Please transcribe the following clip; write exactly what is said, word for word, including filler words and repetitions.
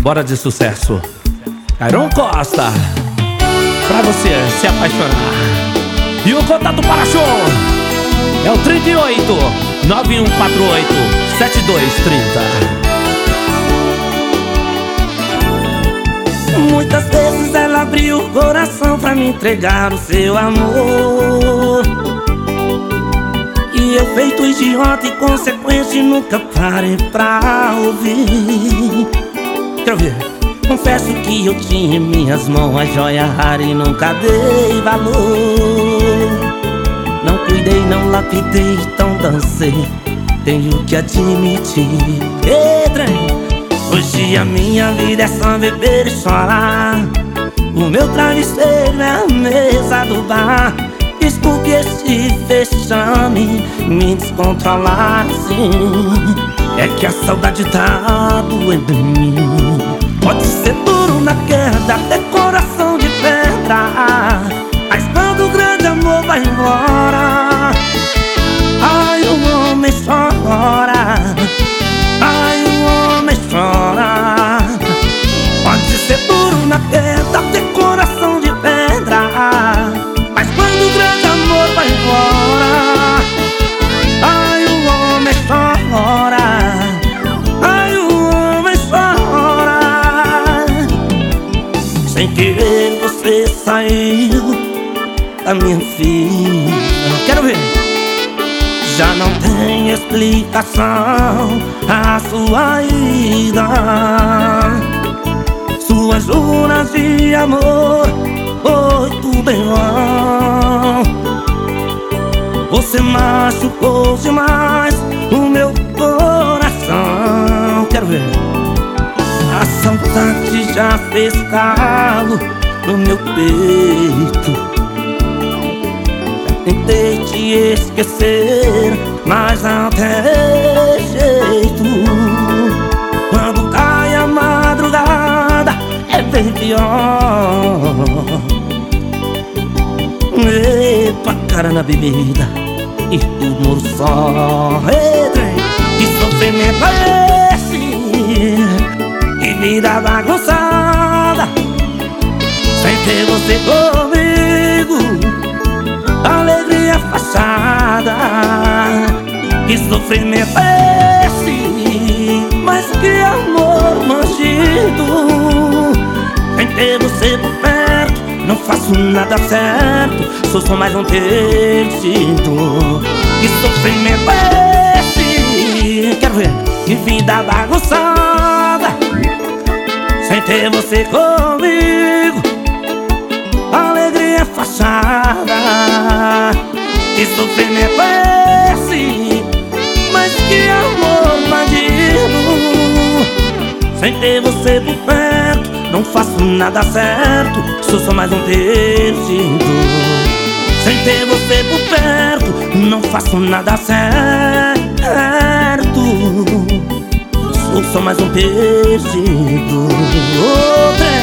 Bora de sucesso. Cairon Costa, pra você se apaixonar. E o contato para show é o trinta e oito, nove um quatro oito, sete dois três zero. Muitas vezes ela abriu o coração pra me entregar o seu amor, e eu, feito idiota e consequente, nunca parei pra ouvir. Quero ver. Confesso que eu tinha em minhas mãos a joia rara e nunca dei valor. Não cuidei, não lapidei, então dancei, tenho que admitir. Ei, trem, hoje a minha vida é só beber e chorar. O meu travesseiro é a mesa do bar. Desculpe esse vexame, me descontrolar assim. É que a saudade tá doendo em mim. Pode ser duro na queda, até coração de pedra, mas quando o grande amor vai embora, ai, o homem chora, ai, o homem chora. Pode ser duro na queda, até coração de pedra, mas quando o grande amor vai embora, ai, o homem chora, ai, o homem chora. Sem querer você saiu da minha vida. Quero ver. Já não tem explicação a sua ida. Suas juras de amor foi tudo em vão. Você machucou demais o meu coração. Quero ver. A saudade já fez calo no meu peito. Já tentei te esquecer, mas não tem jeito. Quando cai a madrugada é bem pior. Epa, cara na bebida e tudo no sol. Ei, trem, que sofrimento é esse? Que vida bagunçada, sem ter você comigo, alegria fachada. Que sofrimento é esse? Mas que amor mangido. Sem ter você por perto, não faço nada certo, sou só mais um perdido. Que sofrimento é esse? Quero ver. Que vida bagunçada, sem ter você comigo, alegria fachada. Que sofrimento é esse? Mas que amor bandido. Sem ter você por perto, não faço nada certo, sou só mais um perdido. Sem ter você por perto, não faço nada certo, sou só mais um perdido. Oh,